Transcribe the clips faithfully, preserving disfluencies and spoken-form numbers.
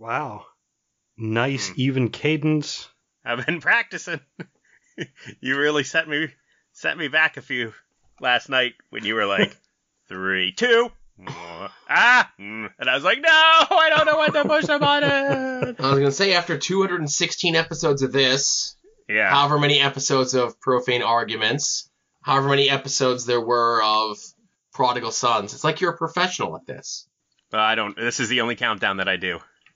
Wow. Nice, Hmm. even cadence. I've been practicing. You really set me set me back a few last night when you were like, three, two, one, ah, mm, and I was like, no, I don't know when to push the button. I was going to say, after two hundred sixteen episodes of this, Yeah. however many episodes of Profane Arguments, however many episodes there were of Prodigal Sons, it's like you're a professional at this. Uh, I don't. This is the only countdown that I do.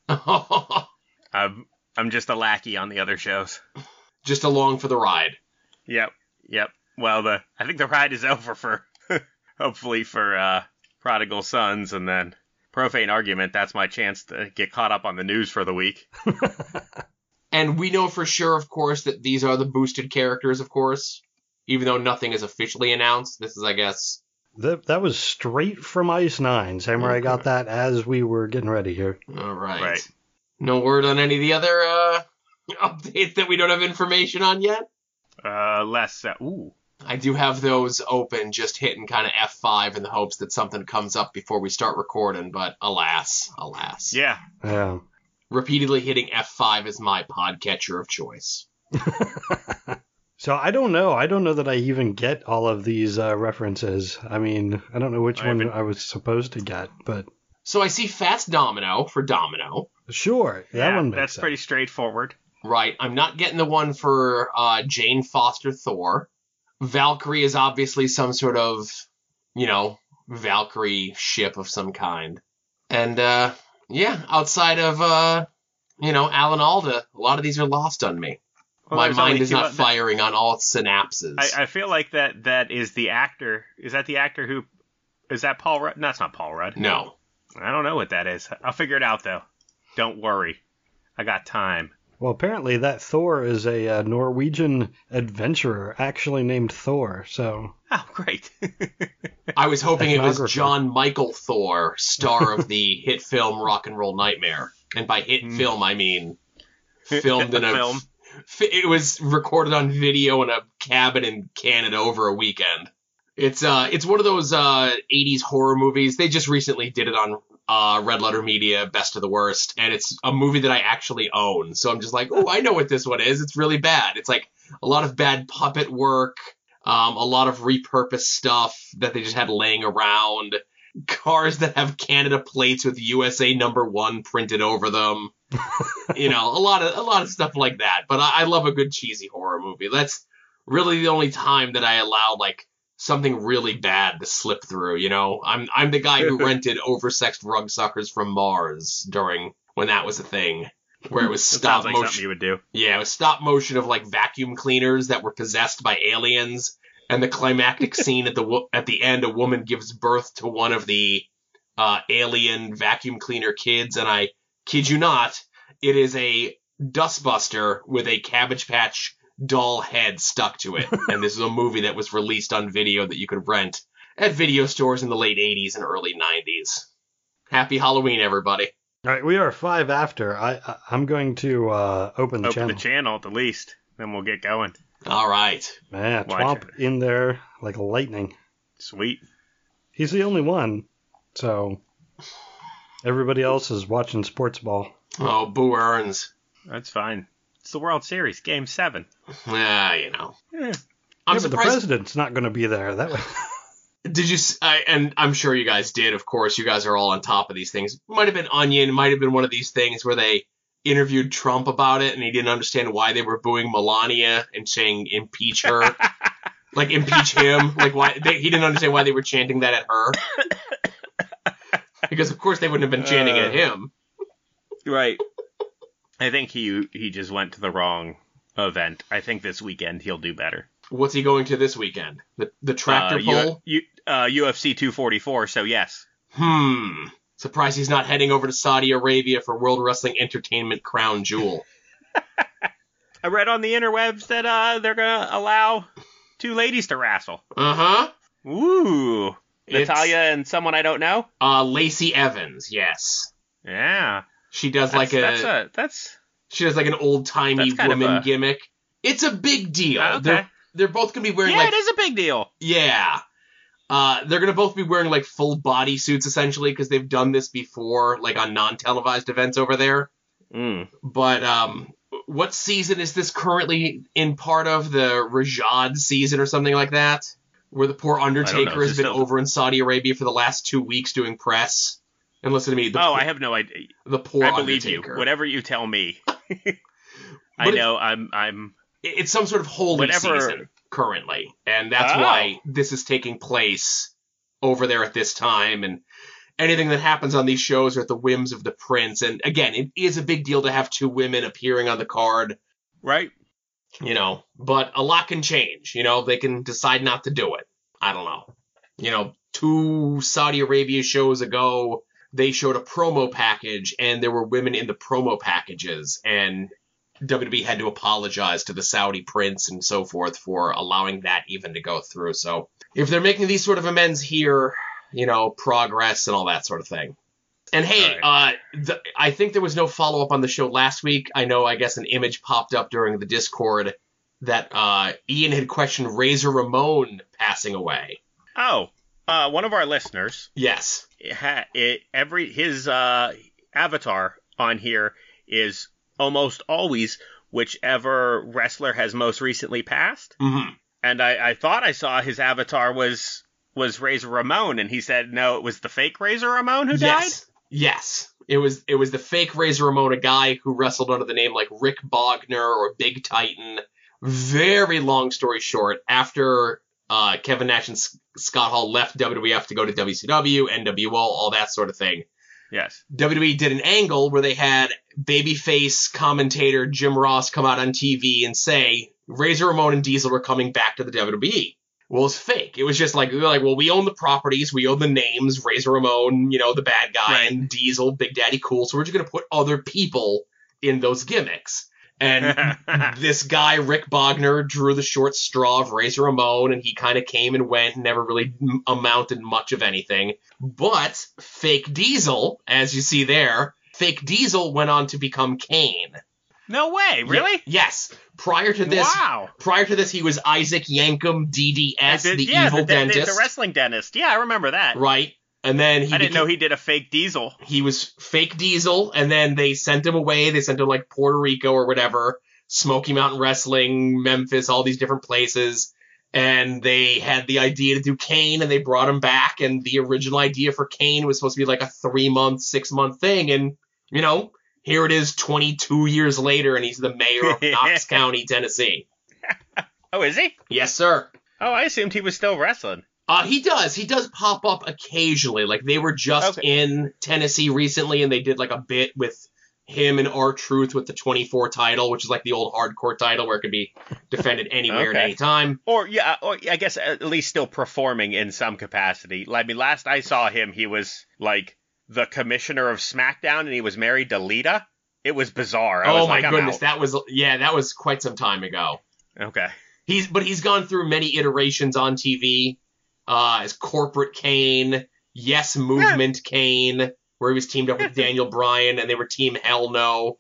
I'm I'm just a lackey on the other shows. Just along for the ride. Yep. Yep. Well, the I think the ride is over for hopefully for uh, Prodigal Sons, and then Profane Argument. That's my chance to get caught up on the news for the week. And we know for sure, of course, that these are the boosted characters, of course. Even though nothing is officially announced. This is, I guess... That that was straight from Ice Nine. Samurai got that as we were getting ready here. All right. Right. No word on any of the other uh, updates that we don't have information on yet? Uh, less. Uh, ooh. I do have those open, just hitting kind of F five in the hopes that something comes up before we start recording, but alas, alas. Yeah. Yeah. Repeatedly hitting F five is my podcatcher of choice. So I don't know. I don't know that I even get all of these uh, references. I mean, I don't know which I one haven't- I was supposed to get, but So I see Fats Domino for Domino. sure, that yeah, one makes that's sense. pretty straightforward. Right. I'm not getting the one for uh, Jane Foster Thor. Valkyrie is obviously some sort of, you know, Valkyrie ship of some kind. And, uh, yeah, outside of, uh, you know, Alan Alda, a lot of these are lost on me. Well, My there's mind only is two not of- firing on all synapses. I, I feel like that that is the actor. Is that the actor who? Is that Paul Rudd? No, it's not Paul Rudd. No. I don't know what that is. I'll figure it out though. Don't worry, I got time. Well, apparently that Thor is a uh, Norwegian adventurer, actually named Thor. So Oh, great. I was hoping it was Ethnographer. John Michael Thor, star of the hit film Rock and Roll Nightmare. And by hit Hmm. film, I mean filmed in a... Film. f- It was recorded on video in a cabin in Canada over a weekend. It's uh, it's one of those uh eighties horror movies. They just recently did it on uh Red Letter Media, Best of the Worst, and it's a movie that I actually own. So I'm just like, oh, I know what this one is. It's really bad. It's like a lot of bad puppet work, um, a lot of repurposed stuff that they just had laying around, cars that have Canada plates with U S A number one printed over them. You know, a lot of a lot of stuff like that. But I, I love a good cheesy horror movie. That's really the only time that I allow like something really bad to slip through. You know, I'm I'm the guy who rented oversexed rug suckers from Mars during when that was a thing, where it was That stop sounds like motion. something you would do. Yeah, it was stop motion of like vacuum cleaners that were possessed by aliens, and the climactic scene at the wo- at the end, a woman gives birth to one of the uh, alien vacuum cleaner kids, and I kid you not, it is a dustbuster with a Cabbage Patch doll head stuck to it, and this is a movie that was released on video that you could rent at video stores in the late eighties and early nineties. Happy Halloween, everybody. all right, we are five after. I, I I'm going to uh, open the Open channel. the channel at the least, then we'll get going. All right. Man, Watch Twomp it. in there like lightning. Sweet. He's the only one, so everybody else is watching sports ball. Oh, Boo Earns. That's fine. It's the World Series, Game Seven. Ah, you know. Eh. I'm yeah, but the surprised. president's not going to be there. That way. Did you? s- I, and I'm sure you guys did. Of course, you guys are all on top of these things. Might have been Onion. Might have been one of these things where they interviewed Trump about it, and he didn't understand why they were booing Melania and saying impeach her, like impeach him. Like why they, he didn't understand why they were chanting that at her. Because of course they wouldn't have been chanting it at him. Right. I think he he just went to the wrong event. I think this weekend he'll do better. What's he going to this weekend? The the tractor uh, pull. U, U, uh, U F C two forty-four. So yes. Hmm. Surprised he's not heading over to Saudi Arabia for World Wrestling Entertainment Crown Jewel. I read on the interwebs that uh they're gonna allow two ladies to wrestle. Uh huh. Ooh. It's- Natalia and someone I don't know. Uh, Lacey Evans. Yes. Yeah. She does That's, like a, that's a that's she does like an old timey That's kind of woman a- gimmick. It's a big deal. Oh, okay. They're they're both gonna be wearing yeah, like it is a big deal. yeah. Uh, they're gonna both be wearing like full body suits essentially because they've done this before, like on non-televised events over there. Mm. But um, what season is this currently in part of? The Rajad season or something like that? Where the poor Undertaker Is has it been still- over in Saudi Arabia for the last two weeks doing press. And listen to me. The Oh, poor, I have no idea. the poor I believe Undertaker. you. Whatever you tell me. I But it- know. I'm. I'm. It's some sort of holy Whatever- season currently. And that's Oh. why this is taking place over there at this time. And anything that happens on these shows are at the whims of the prince. And again, it is a big deal to have two women appearing on the card. Right. You know, but a lot can change. You know, they can decide not to do it. I don't know. You know, two Saudi Arabia shows ago, they showed a promo package, and there were women in the promo packages, and W W E had to apologize to the Saudi prince and so forth for allowing that even to go through. So if they're making these sort of amends here, you know, progress and all that sort of thing. And hey, uh, the, I think there was no follow-up on the show last week. I know, I guess, an image popped up during the Discord that uh, Ian had questioned Razor Ramon passing away. Oh, uh, one of our listeners. Yes. It ha- it, every his uh, avatar on here is almost always whichever wrestler has most recently passed. Mm-hmm. And I, I thought I saw his avatar was was Razor Ramon, and he said no, it was the fake Razor Ramon who died. Yes. Yes. It was it was the fake Razor Ramon, a guy who wrestled under the name like Rick Bogner or Big Titan. Very long story short, after uh, Kevin Nash and S- Scott Hall left W W F to go to W C W, N W O, all that sort of thing, Yes. W W E did an angle where they had babyface commentator Jim Ross come out on T V and say Razor Ramon and Diesel were coming back to the W W E. Well, it's fake. It was just like, we were like, well, we own the properties, we own the names, Razor Ramon, you know, the bad guy, Right. and Diesel, Big Daddy Cool, so we're just going to put other people in those gimmicks. And this guy, Rick Bogner, drew the short straw of Razor Ramon, and he kind of came and went, never really m- amounted much of anything. But fake Diesel, as you see there, fake Diesel went on to become Kane. No way, really? Ye- yes. Prior to this, Wow. prior to this, he was Isaac Yankum, D D S, The- the yeah, evil the, the- dentist, the wrestling dentist. Yeah, I remember that. right? And then he I didn't became- know he did a fake Diesel. he was fake Diesel, and then they sent him away. They sent him like Puerto Rico or whatever, Smoky Mountain Wrestling, Memphis, all these different places. And they had the idea to do Kane, and they brought him back. And the original idea for Kane was supposed to be like a three month, six month thing. And, you know, here it is twenty-two years later, and he's the mayor of Knox County, Tennessee. Oh, is he? Yes, sir. Oh, I assumed he was still wrestling. Uh, he does. He does pop up occasionally. Like, they were just Okay. in Tennessee recently, and they did, like, a bit with him and R-Truth with the twenty-four title, which is like the old hardcore title where it could be defended anywhere Okay. at any time. Or, yeah, or I guess at least still performing in some capacity. I mean, last I saw him, he was, like, the commissioner of SmackDown, and he was married to Lita. It was bizarre. I Oh was my like, I'm goodness, out. that was, yeah, that was quite some time ago. Okay. He's, but he's gone through many iterations on T V, uh, as Corporate Kane, Yes Movement Kane, where he was teamed up with Daniel Bryan, and they were Team Hell No.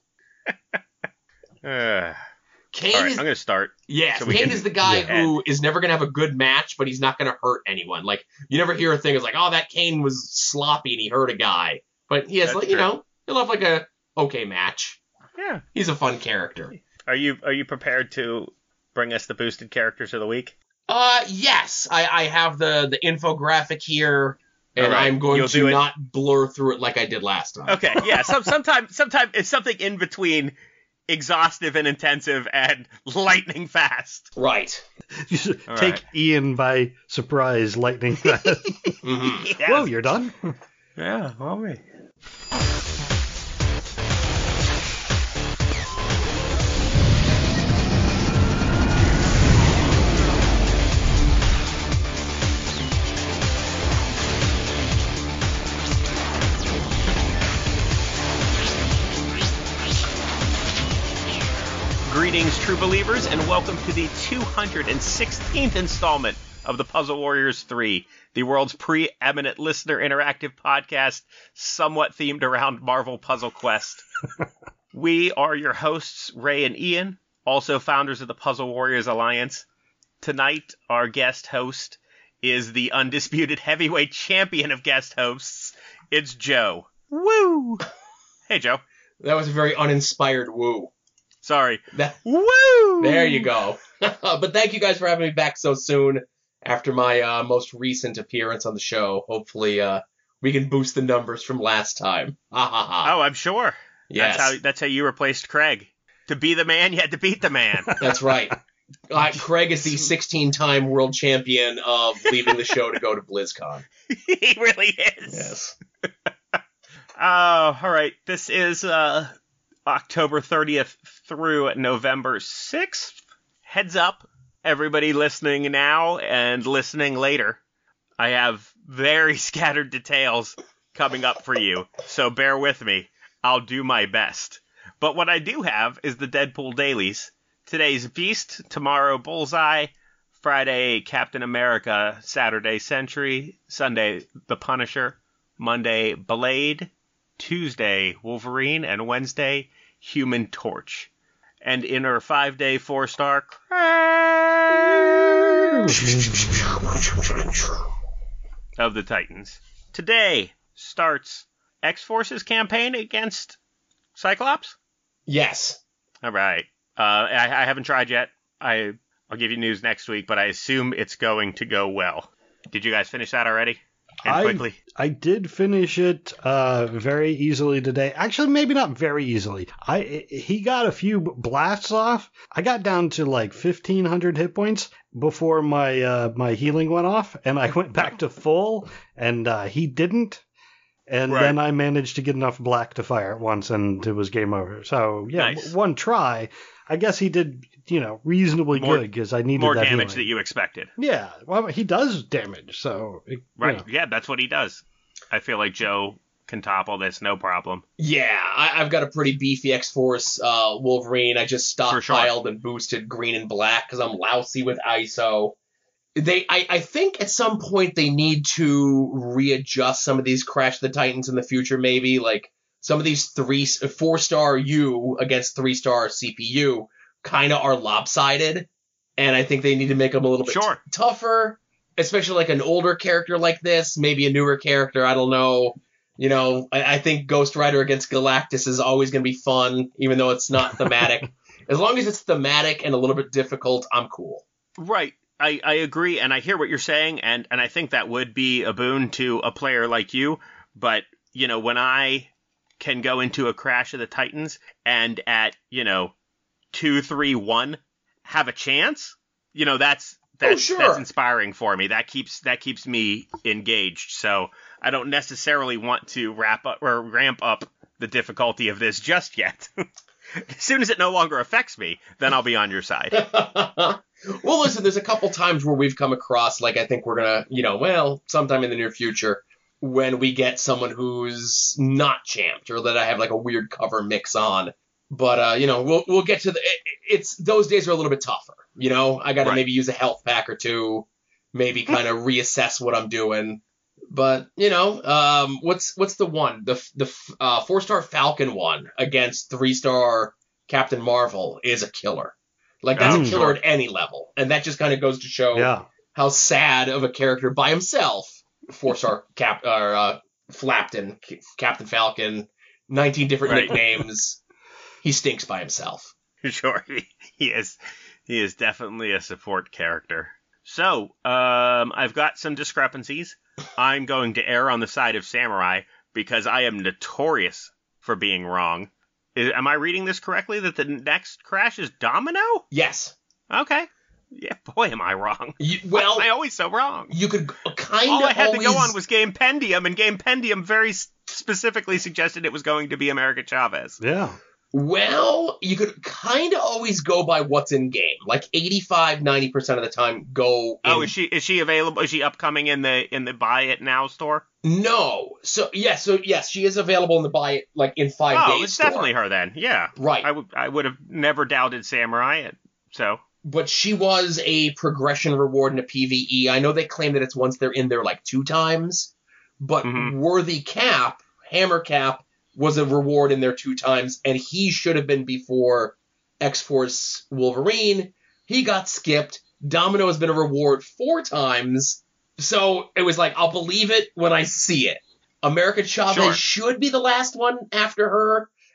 Uh, Kane all right, is I'm going to start. Yeah, So we Kane can- is the guy yeah. who is never going to have a good match, but he's not going to hurt anyone. Like, you never hear a thing as like, oh, that Kane was sloppy and he hurt a guy. But he has, That's like, you true. know, he'll have like a okay match. Yeah. He's a fun character. Are you are you prepared to bring us the boosted characters of the week? Uh, yes, I, I have the, the infographic here, and All right, I'm going you'll do to it- not blur through it like I did last time. Okay, yeah. Some sometime sometime it's something in between exhaustive and intensive and lightning fast. Right. You should All take right. Ian by surprise, lightning fast. hmm Yes. Whoa, you're done? Yeah, well, me. Greetings, true believers, and welcome to the two hundred sixteenth installment of the Puzzle Warriors three, the world's preeminent listener interactive podcast, somewhat themed around Marvel Puzzle Quest. We are your hosts, Ray and Ian, also founders of the Puzzle Warriors Alliance. Tonight, our guest host is the undisputed heavyweight champion of guest hosts. It's Joe. Woo! Hey, Joe. That was a very uninspired woo. Sorry. That, Woo! there you go. But thank you guys for having me back so soon after my uh, most recent appearance on the show. Hopefully uh, we can boost the numbers from last time. Ha ha ha. Oh, I'm sure. Yes. That's how, that's how you replaced Craig. To be the man, you had to beat the man. That's right. Uh, Craig is the sixteen-time world champion of leaving the show to go to BlizzCon. He really is. Yes. Oh, all right. This is uh, October thirtieth through November sixth. Heads up, everybody listening now and listening later. I have very scattered details coming up for you, so bear with me. I'll do my best. But what I do have is the Deadpool dailies. Today's Beast, tomorrow Bullseye, Friday Captain America, Saturday Sentry, Sunday The Punisher, Monday Blade, Tuesday Wolverine, and Wednesday Human Torch. And in her five-day four-star of the Titans. Today starts X-Force's campaign against Cyclops? Yes. All right. Uh, I, I haven't tried yet. I, I'll give you news next week, but I assume it's going to go well. Did you guys finish that already? And I, quickly? I did finish it uh, very easily today. Actually, maybe not very easily. I He got a few blasts off. I got down to like fifteen hundred hit points before my uh, my healing went off, and I went back to full, and uh, he didn't. And Right. then I managed to get enough black to fire it once, and it was game over. So, yeah, Nice. one try. I guess he did, you know, reasonably More- good because I needed More that damage healing. that you expected. Yeah, well, he does damage, so... it- you Right. know. Yeah, that's what he does. I feel like Joe can top all this, no problem. Yeah, I, I've got a pretty beefy X-Force uh, Wolverine. I just For sure. stockpiled and boosted green and black because I'm lousy with I S O. They, I, I think at some point they need to readjust some of these Crash the Titans in the future, maybe. Like, some of these three, four-star U against three-star C P U kind of are lopsided. And I think they need to make them a little bit Sure. t- tougher, especially like an older character like this, maybe a newer character, I don't know. You know, I, I think Ghost Rider against Galactus is always going to be fun, even though it's not thematic. As long as it's thematic and a little bit difficult, I'm cool. Right. I, I agree, and I hear what you're saying, and, and I think that would be a boon to a player like you. But, you know, when I can go into a Crash of the Titans and at, you know, two, three, one, have a chance, you know, that's that's, Oh, sure. that's inspiring for me. That keeps that keeps me engaged. So I don't necessarily want to wrap up or ramp up the difficulty of this just yet. As soon as it no longer affects me, then I'll be on your side. Well, listen, there's a couple times where we've come across, like, I think we're going to, you know, well, sometime in the near future, when we get someone who's not champed or that I have, like, a weird cover mix on. But, uh, you know, we'll we'll get to the... It, it's those days are a little bit tougher, you know? I got to Right. maybe use a health pack or two, maybe kind of reassess what I'm doing. But, you know, um, what's what's the one? The the uh, four-star Falcon one against three-star Captain Marvel is a killer. Like, that's Oh, a killer sure. at any level. And that just kind of goes to show Yeah. how sad of a character by himself, four-star Cap or uh, Flapton, Captain Falcon, nineteen different Right. nicknames. He stinks by himself. Sure, he, he is. He is definitely a support character. So, um, I've got some discrepancies. I'm going to err on the side of Samurai because I am notorious for being wrong. Is, am I reading this correctly? That the next Crash is Domino? Yes. Okay. Yeah, boy, am I wrong. You, well, Why am I always so wrong? you could kind All of I had always... to go on was Game Pendium, and Game Pendium very s- specifically suggested it was going to be America Chavez. Yeah. Well, you could kind of always go by what's in game. Like eighty-five, ninety percent of the time, go. In... Oh, is she is she available? Is she upcoming in the in the Buy It Now store? No. So yes, so yes, she is available in the buy it like in five Oh, days. it's store. definitely her then. Yeah, Right. I would I would have never doubted Samurai. So But she was a progression reward in a PvE. I know they claim that it's once they're in there like two times, but Mhm. Worthy Cap, Hammer Cap, was a reward in there two times, and he should have been before X-Force Wolverine. He got skipped. Domino has been a reward four times, so it was like, I'll believe it when I see it. America Chavez Sure. should be the last one after her,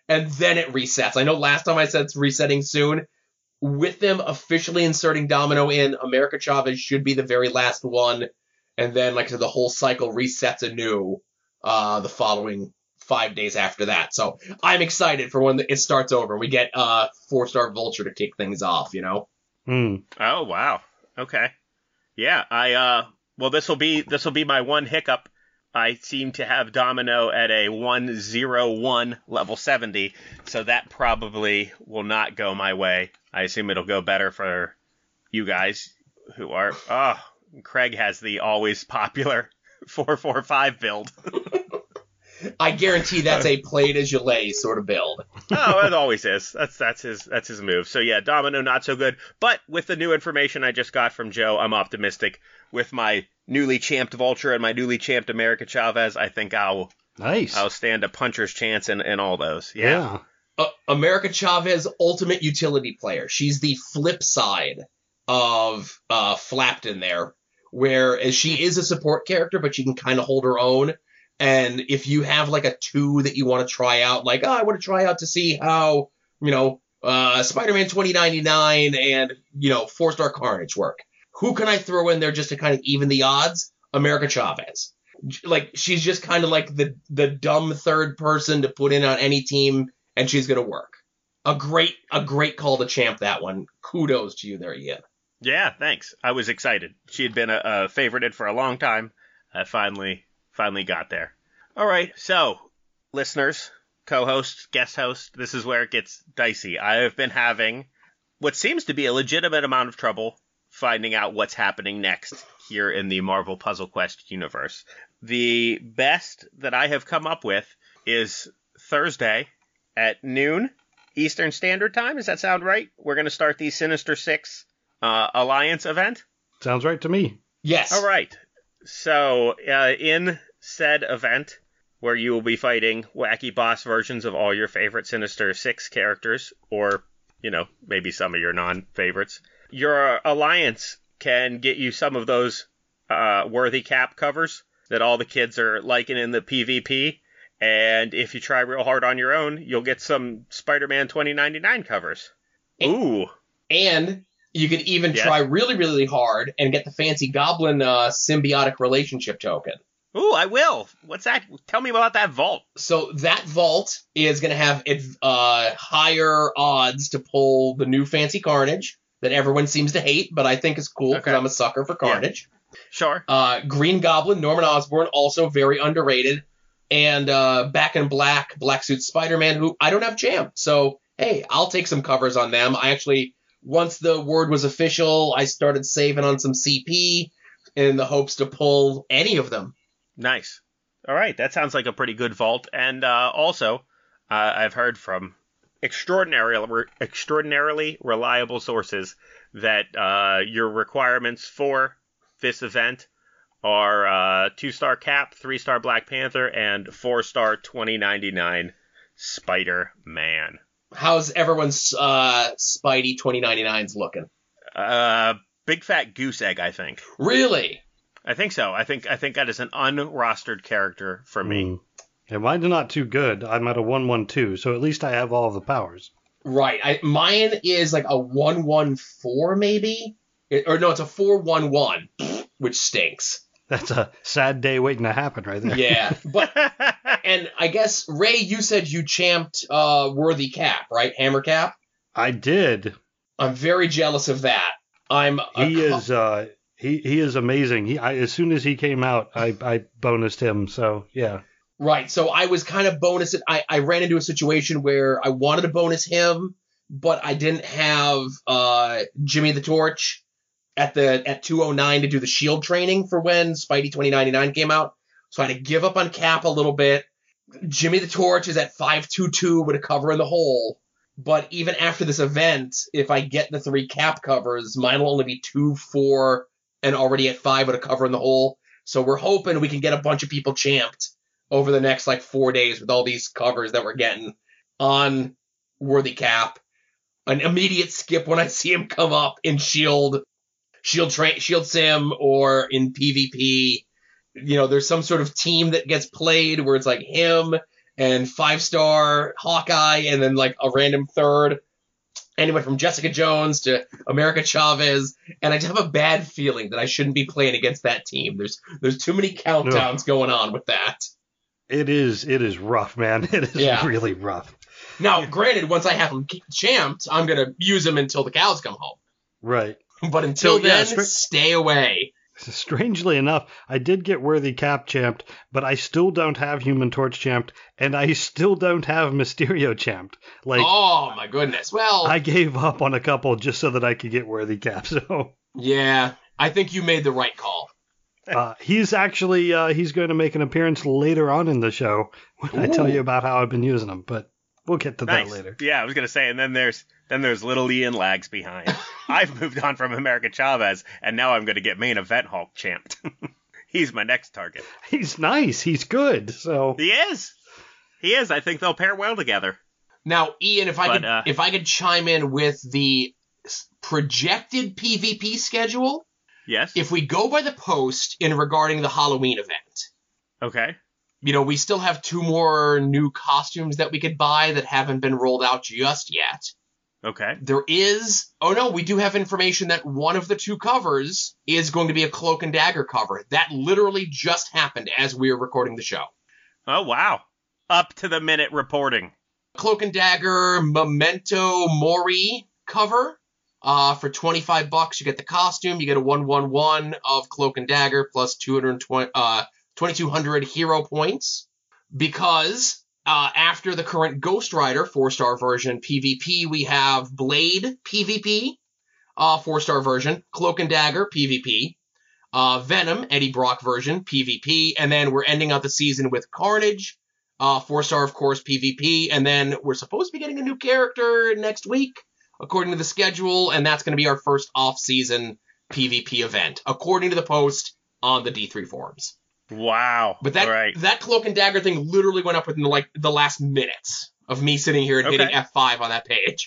and then it resets. I know last time I said it's resetting soon. With them officially inserting Domino in, America Chavez should be the very last one. And then, like I said, the whole cycle resets anew uh, the following five days after that. So I'm excited for when it starts over. We get uh, four-star Vulture to kick things off, you know? Hmm. Oh, wow. Okay. Yeah, I, uh, well, this will be, this will be my one hiccup. I seem to have Domino at a one oh one level seventy, so that probably will not go my way. I assume it'll go better for you guys who are, oh, Craig has the always popular four four five build. I guarantee that's a play it as you lay sort of build. Oh, it always is. That's that's his that's his move. So yeah, Domino not so good. But with the new information I just got from Joe, I'm optimistic. With my newly champed Vulture and my newly champed America Chavez, I think I'll Nice. I'll stand a puncher's chance in, in all those. Yeah. Yeah. Uh, America Chavez, ultimate utility player. She's the flip side of uh, Flapton there, where she is a support character, but she can kind of hold her own. And if you have like a two that you want to try out, like, oh, I want to try out to see how, you know, uh, Spider-Man twenty ninety-nine and, you know, four-star Carnage work. Who can I throw in there just to kind of even the odds? America Chavez. Like, she's just kind of like the, the dumb third person to put in on any team, and she's going to work. A great, a great call to champ that one. Kudos to you there, Ian. Yeah, thanks. I was excited. She had been a, a favorited for a long time. I finally... Finally got there. All right, so listeners, co-hosts, guest hosts, this is where it gets dicey. I have been having what seems to be a legitimate amount of trouble finding out what's happening next here in the Marvel Puzzle Quest universe. The best that I have come up with is Thursday at noon Eastern Standard Time. Does that sound right? We're going to start the Sinister Six uh, Alliance event. Sounds right to me. Yes. All right. So, uh, in said event, where you will be fighting wacky boss versions of all your favorite Sinister Six characters, or, you know, maybe some of your non-favorites, your alliance can get you some of those uh, worthy cap covers that all the kids are liking in the PvP, and if you try real hard on your own, you'll get some Spider-Man twenty ninety-nine covers. Ooh. And... you could even yes. try really, really hard and get the fancy Goblin uh, symbiotic relationship token. Ooh, I will. What's that? Tell me about that vault. So that vault is going to have uh, higher odds to pull the new fancy Carnage that everyone seems to hate, but I think is cool because Okay. I'm a sucker for Carnage. Yeah. Sure. Uh, Green Goblin, Norman Osborn, also very underrated. And uh, Back in Black, Black Suit Spider-Man, who I don't have jammed. So, hey, I'll take some covers on them. I actually... Once the word was official, I started saving on some C P in the hopes to pull any of them. Nice. All right, that sounds like a pretty good vault. And uh, also, uh, I've heard from extraordinarily, extraordinarily reliable sources that uh, your requirements for this event are uh, two-star Cap, three-star Black Panther, and four-star twenty ninety-nine Spider-Man. How's everyone's uh, Spidey twenty ninety-nines looking? Uh, big fat goose egg, I think. Really? I think so. I think I think that is an unrostered character for me. Mm. And mine's not too good. I'm at a one one two, so at least I have all of the powers. Right. I, mine is like a one one four maybe? It, or no, it's a four one one, which stinks. That's a sad day waiting to happen right there. Yeah. But and I guess, Ray, you said you champed uh, Worthy Cap, right? Hammer Cap? I did. I'm very jealous of that. I'm a He co- is uh he, he is amazing. He I, as soon as he came out, I I bonused him. So yeah. Right. So I was kind of bonusing. I, I ran into a situation where I wanted to bonus him, but I didn't have uh, Jimmy the Torch at the at two oh nine to do the shield training for when Spidey twenty ninety-nine came out. So I had to give up on Cap a little bit. Jimmy the Torch is at five two two with a cover in the hole. But even after this event, if I get the three Cap covers, mine will only be two, four, and already at five with a cover in the hole. So we're hoping we can get a bunch of people champed over the next like four days with all these covers that we're getting on Worthy Cap. An immediate skip when I see him come up in Shield, Shield Tra- Shield Sim, or in PvP. You know, there's some sort of team that gets played where it's like him and five-star Hawkeye, and then like a random third. And it went from Jessica Jones to America Chavez, and I just have a bad feeling that I shouldn't be playing against that team. There's there's too many countdowns Ugh. going on with that. It is it is rough, man. It is Yeah. really rough. Now, granted, once I have him champed, I'm gonna use him until the cows come home. Right. But until So, yeah, then, stra- stay away. Strangely enough, I did get Worthy Cap champed, but I still don't have Human Torch champed, and I still don't have Mysterio champed. Like, Oh my goodness. Well, I gave up on a couple just so that I could get Worthy Cap. So yeah, I think you made the right call. uh, he's actually uh, he's going to make an appearance later on in the show when I tell Ooh. you about how I've been using him. But we'll get to Nice. that later. Yeah, I was gonna say, and then there's then there's little Ian lags behind. I've moved on from America Chavez, and now I'm gonna get main event Hulk champed. He's my next target. He's nice. He's good. So He is. He is. I think they'll pair well together. Now, Ian, if I But, could, uh, if I could chime in with the s- projected P V P schedule, Yes. if we go by the post in regarding the Halloween event, Okay. you know, we still have two more new costumes that we could buy that haven't been rolled out just yet. Okay. There is, oh no, we do have information that one of the two covers is going to be a Cloak and Dagger cover. That literally just happened as we are recording the show. Oh wow. Up to the minute reporting. Cloak and Dagger Memento Mori cover. Uh, for twenty-five bucks, you get the costume. You get a one one one of Cloak and Dagger plus two hundred twenty, uh, twenty-two hundred hero points. Because uh, after the current Ghost Rider four-star version P V P, we have Blade P V P, uh, four-star version, Cloak and Dagger P V P, uh, Venom Eddie Brock version P V P, and then we're ending out the season with Carnage, uh, four-star of course P V P, and then we're supposed to be getting a new character next week, according to the schedule, and that's going to be our first off-season P V P event, according to the post on the D three forums. Wow. But that All right. that Cloak and Dagger thing literally went up within like the last minutes of me sitting here and Okay. hitting F five on that page.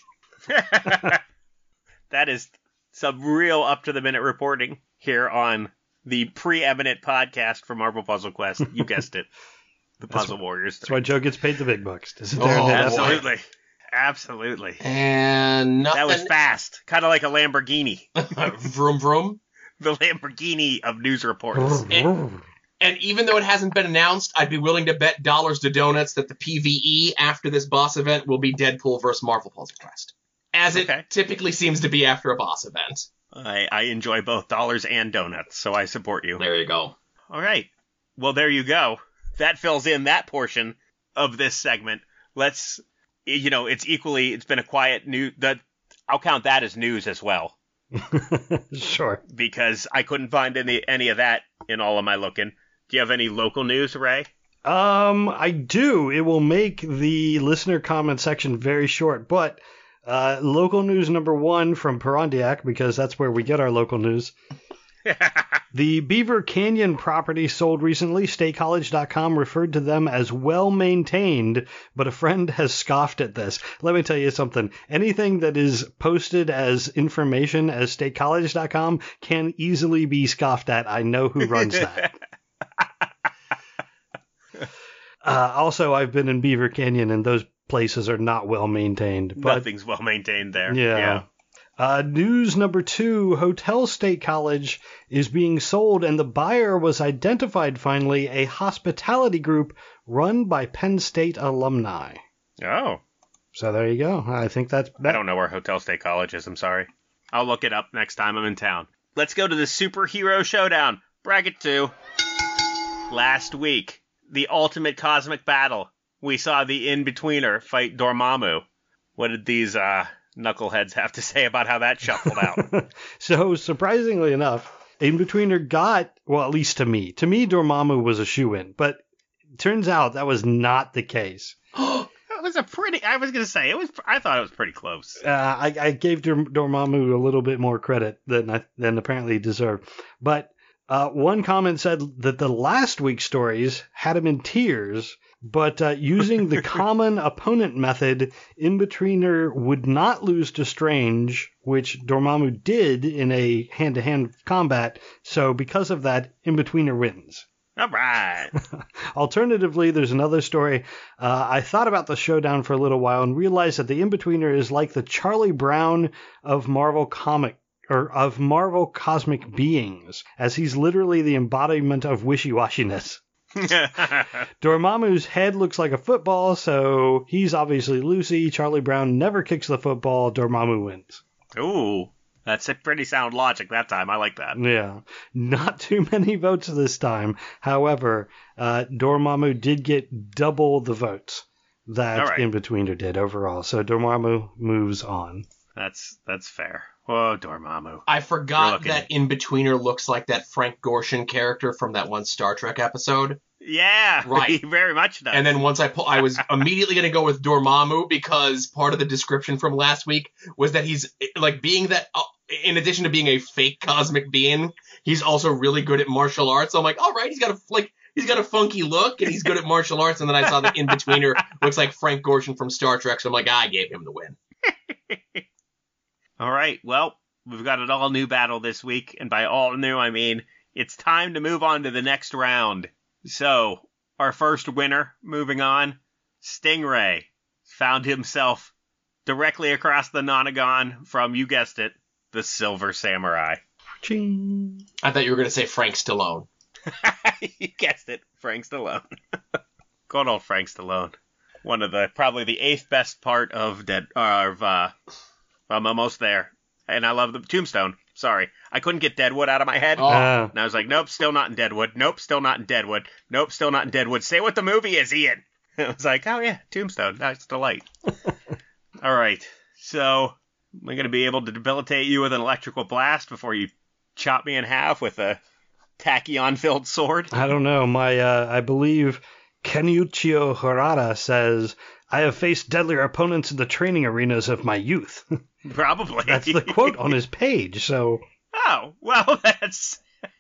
That is some real up to the minute reporting here on the preeminent podcast for Marvel Puzzle Quest. You guessed it. The That's Puzzle Warriors. that's why Joe gets paid the big bucks. To sit there and Oh, hit boy. F five. Absolutely. Absolutely. And nothing. That was fast. Kind of like a Lamborghini. vroom vroom. The Lamborghini of news reports. And even though it hasn't been announced, I'd be willing to bet dollars to donuts that the P V E after this boss event will be Deadpool versus Marvel Puzzle Quest, as it Okay. typically seems to be after a boss event. I, I enjoy both dollars and donuts, so I support you. There you go. All right. Well, there you go. That fills in that portion of this segment. Let's, you know, it's equally, it's been a quiet news. That I'll count that as news as well, Sure. because I couldn't find any any of that in all of my looking. Do you have any local news, Ray? Um, I do. It will make the listener comment section very short, but uh, local news number one from Perondiac, because that's where we get our local news. The Beaver Canyon property sold recently. State College dot com referred to them as well maintained, but a friend has scoffed at this. Let me tell you something. Anything that is posted as information as State College dot com can easily be scoffed at. I know who runs that. Uh, also, I've been in Beaver Canyon, and those places are not well maintained. But Nothing's well maintained there. yeah. Uh, news number two, Hotel State College is being sold, and the buyer was identified finally, a hospitality group run by Penn State alumni. Oh, So there you go. I think that's... I don't know where Hotel State College is. I'm sorry. I'll look it up next time I'm in town. Let's go to the Superhero Showdown. Bracket two. Last week, the ultimate cosmic battle. We saw the In-Betweener fight Dormammu. What did these uh, knuckleheads have to say about how that shuffled out? So, surprisingly enough, In-Betweener got, well, at least to me, to me, Dormammu was a shoo-in, but it turns out that was not the case. It was a pretty, I was going to say, it was. I thought it was pretty close. Uh, I, I gave Dor- Dormammu a little bit more credit than I, than apparently he deserved. But uh, one comment said that the last week's stories had him in tears, but uh, using the common opponent method, In-Betweener would not lose to Strange, which Dormammu did in a hand-to-hand combat. So because of that, In-Betweener wins. All right. Alternatively, there's another story. Uh, I thought about the showdown for a little while and realized that the In-Betweener is like the Charlie Brown of Marvel comic or of Marvel cosmic beings, as he's literally the embodiment of wishy-washiness. Dormammu's head looks like a football, so he's obviously Lucy. Charlie Brown never kicks the football. Dormammu wins. Ooh, that's a pretty sound logic that time. I like that. Yeah, not too many votes this time. However, uh, Dormammu did get double the votes that right. In-Betweener did overall. So Dormammu moves on. That's that's fair. Whoa, Dormammu. I forgot looking- that In-Betweener looks like that Frank Gorshin character from that one Star Trek episode. Yeah, Right. he very much does. And then once I pull, I was immediately going to go with Dormammu because part of the description from last week was that he's like being that, uh, in addition to being a fake cosmic being, he's also really good at martial arts. So I'm like, all right, he's got a like, he's got a funky look and he's good at martial arts. And then I saw that In-Betweener looks like Frank Gorshin from Star Trek. So I'm like, ah, I gave him the win. All right, well, we've got an all-new battle this week, and by all new, I mean it's time to move on to the next round. So, our first winner, moving on, Stingray, found himself directly across the Nonagon from, you guessed it, the Silver Samurai. Ching. I thought you were going to say Frank Stallone. You guessed it, Frank Stallone. Good old Frank Stallone. One of the, probably the eighth best part of Dead, uh, of, uh, I'm almost there. And I love the Tombstone. Sorry. I couldn't get Deadwood out of my head. Oh. Uh, And I was like, nope, still not in Deadwood. Nope, still not in Deadwood. Nope, still not in Deadwood. Say what the movie is, Ian. I was like, oh, yeah, Tombstone. That's delight. All right. So, am I going to be able to debilitate you with an electrical blast before you chop me in half with a tachyon-filled sword? I don't know. My, uh, I believe Kenichiro Harada says, I have faced deadlier opponents in the training arenas of my youth. Probably. That's the quote on his page, so... Oh, well, that's...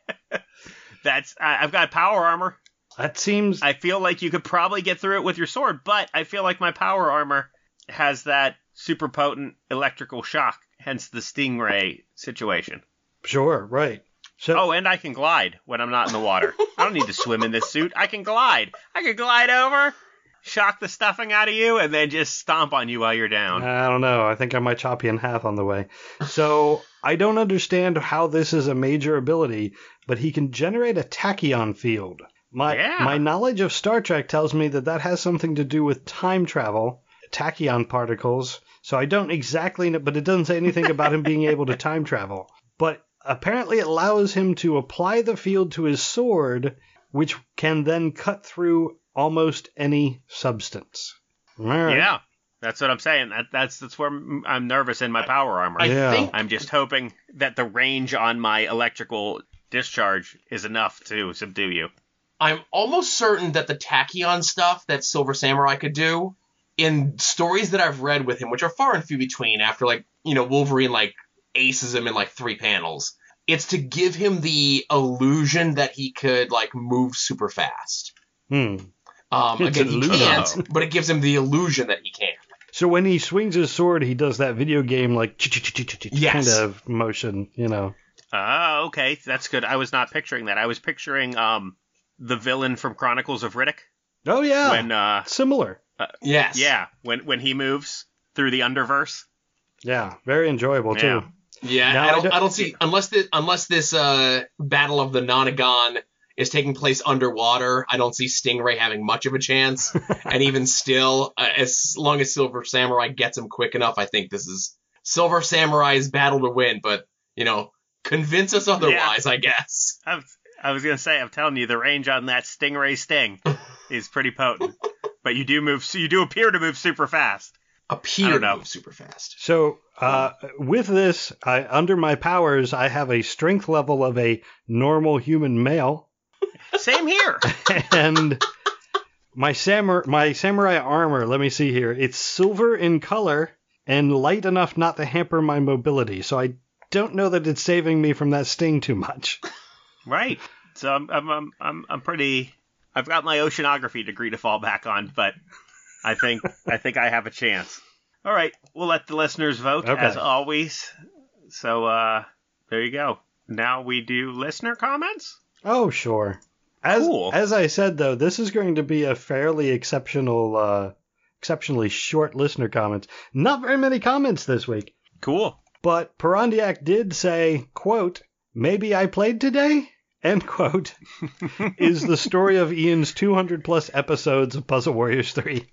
that's... I, I've got power armor. That seems... I feel like you could probably get through it with your sword, but I feel like my power armor has that super potent electrical shock, hence the Stingray situation. Sure, right. So, Oh, and I can glide when I'm not in the water. I don't need to swim in this suit. I can glide. I can glide over, shock the stuffing out of you, and then just stomp on you while you're down. I don't know. I think I might chop you in half on the way. So, I don't understand how this is a major ability, but he can generate a tachyon field. My Yeah. my knowledge of Star Trek tells me that that has something to do with time travel, tachyon particles. So I don't exactly know, but it doesn't say anything about him being able to time travel. But apparently it allows him to apply the field to his sword, which can then cut through almost any substance. All right. Yeah, that's what I'm saying. That, that's that's where I'm I'm nervous in my power armor. I Yeah. think I'm just hoping that the range on my electrical discharge is enough to subdue you. I'm almost certain that the tachyon stuff that Silver Samurai could do in stories that I've read with him, which are far and few between after, like, you know, Wolverine, like, aces him in, like, three panels, it's to give him the illusion that he could, like, move super fast. Hmm. Um, It's again, he illusion. can't, but it gives him the illusion that he can. So when he swings his sword, he does that video game like Yes. kind of motion, you know. Oh, okay, that's good. I was not picturing that. I was picturing um the villain from Chronicles of Riddick Oh yeah, when uh similar. Yes. yeah when when he moves through the Underverse. Yeah, very enjoyable too. Yeah. Yeah, No, I, I don't, don't- I don't see unless this unless this uh, battle of the Nonagon is taking place underwater. I don't see Stingray having much of a chance. And even still, uh, as long as Silver Samurai gets him quick enough, I think this is Silver Samurai's battle to win. But you know, convince us otherwise, I guess. I was, I was gonna say, I'm telling you, the range on that Stingray sting is pretty potent. But you do move, so you do appear to move super fast. I Appear don't to know. move super fast. So uh, with this, I, under my powers, I have a strength level of a normal human male, Same here. and my samur- my samurai armor. Let me see here. It's silver in color and light enough not to hamper my mobility. So I don't know that it's saving me from that sting too much. Right. So I'm, I'm, I'm, I'm, I'm pretty. I've got my oceanography degree to fall back on, but I think, I think I have a chance. All right, we'll let the listeners vote Okay. as always. So, uh, there you go. Now we do listener comments. Oh sure. As Cool. as I said though, this is going to be a fairly exceptional, uh, exceptionally short listener comments. Not very many comments this week, Cool. but Perondiak did say, "quote Maybe I played today." End quote. Is the story of Ian's two hundred plus episodes of Puzzle Warriors three.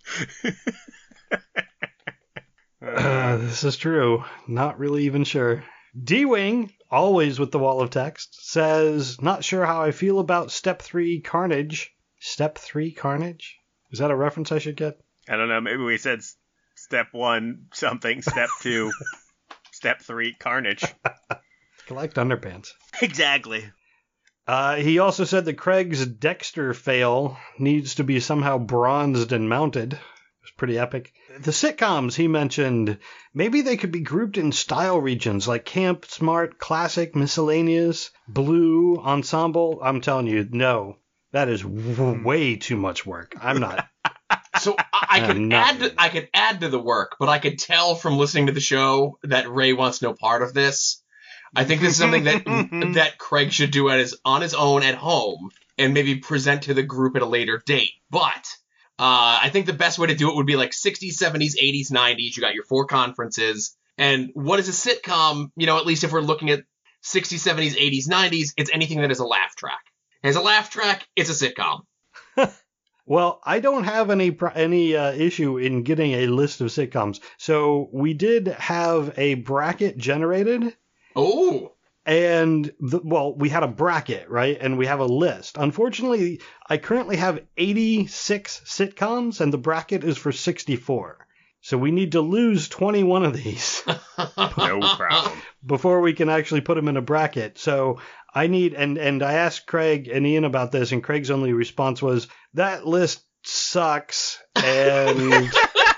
Uh, this is true. Not really even sure. D-Wing, always with the wall of text, says, "Not sure how I feel about Step three Carnage." Step three Carnage? Is that a reference I should get? I don't know. Maybe we said s- step one something, step two, step three Carnage. Collect underpants. Exactly. Uh, he also said that Craig's Dexter fail needs to be somehow bronzed and mounted. It was pretty epic. The sitcoms he mentioned, maybe they could be grouped in style regions like camp, smart, classic, miscellaneous, blue, ensemble. I'm telling you, no. That is w- way too much work. I'm not. So I, I I'm could not add doing to, I could add to the work, but I could tell from listening to the show that Ray wants no part of this. I think this is something that that Craig should do at his, on his own at home and maybe present to the group at a later date. But uh, I think the best way to do it would be like sixties, seventies, eighties, nineties. You got your four conferences. And what is a sitcom? You know, at least if we're looking at sixties, seventies, eighties, nineties, it's anything that is a laugh track. As a laugh track, it's a sitcom. Well, I don't have any pro- any uh, issue in getting a list of sitcoms. So we did have a bracket generated. Oh, And, the, well, we had a bracket, right? And we have a list. Unfortunately, I currently have eighty-six sitcoms, and the bracket is for sixty-four. So we need to lose twenty-one of these No problem. before we can actually put them in a bracket. So I need, and, and I asked Craig and Ian about this, and Craig's only response was, "That list sucks." And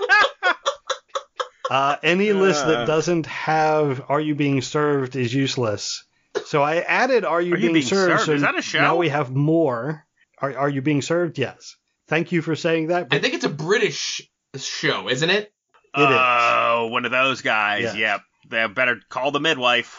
Uh, any list that doesn't have "Are You Being Served" is useless. So I added "Are You, Are You Being, Being Served?" Served? So Is that a show? now we have more. Are, are You Being Served? Yes. Thank you for saying that. I But think it's a British show, isn't it? It is. Oh, one of those guys. Yes. Yep. They better call the midwife.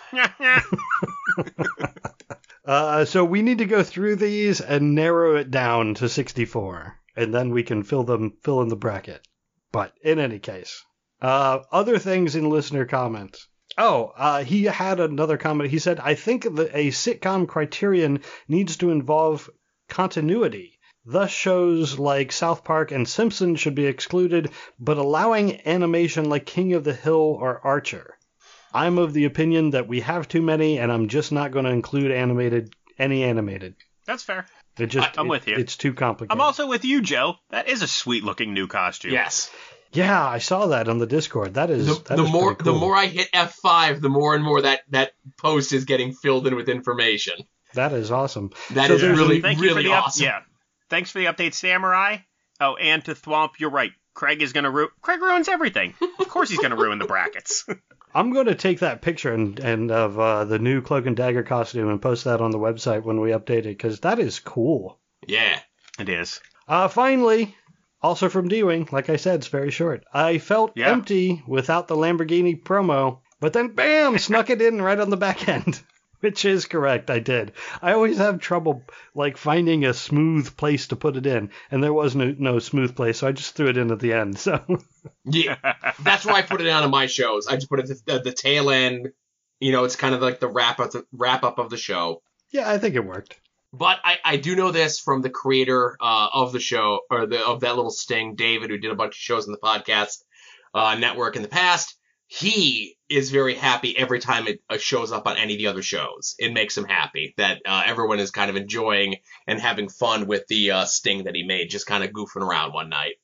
uh, so we need to go through these and narrow it down to sixty-four, and then we can fill them fill in the bracket. But in any case, uh, other things in listener comments. Oh, uh, he had another comment. He said, "I think that a sitcom criterion needs to involve continuity. Thus, shows like South Park and Simpsons should be excluded, but allowing animation like King of the Hill or Archer. I'm of the opinion that we have too many, and I'm just not going to include animated any animated. That's fair. It just I- I'm it- with you. It's too complicated." I'm also with you, Joe. That is a sweet-looking new costume. Yes. Yeah, I saw that on the Discord. That is The, that the is more pretty cool. the more I hit F five, the more and more that, that post is getting filled in with information. That is awesome. That So is there's really, a- Thank you for really the up- awesome. Yeah. Thanks for the update, Samurai. Oh, and to Thwomp, you're right. Craig is gonna ru- Craig ruins everything. Of course he's gonna ruin the brackets. I'm going to take that picture and, and of uh, the new Cloak and Dagger costume and post that on the website when we update it, because that is cool. Yeah. It is. Uh, finally, also from D-Wing, like I said, it's very short. I felt Yeah. empty without the Lamborghini promo, but then bam, snuck it in right on the back end. Which is correct, I did. I always have trouble like finding a smooth place to put it in, and there was no, no smooth place, so I just threw it in at the end. So Yeah. That's why I put it on in my shows. I just put it at the, the tail end. You know, it's kind of like the wrap up, the wrap up of the show. yeah, I think it worked. But I, I do know this from the creator uh, of the show, or the of that little sting, David, who did a bunch of shows in the podcast uh, network in the past. He is very happy every time it uh, shows up on any of the other shows. It makes him happy that uh, everyone is kind of enjoying and having fun with the uh, sting that he made, just kind of goofing around one night.